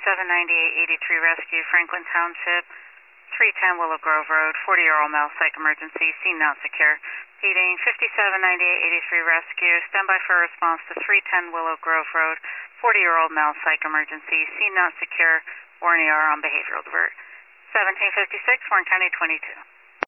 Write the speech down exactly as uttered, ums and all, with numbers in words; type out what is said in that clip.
fifty-seven ninety-eight eighty-three rescue, Franklin Township, three ten Willow Grove Road, forty-year-old male, psych emergency, scene not secure. Repeating, fifty-seven ninety-eight eighty-three rescue, standby for a response to three ten Willow Grove Road, forty-year-old male, psych emergency, scene not secure, warn E R on behavioral divert. seventeen fifty-six, Warren County twenty-two.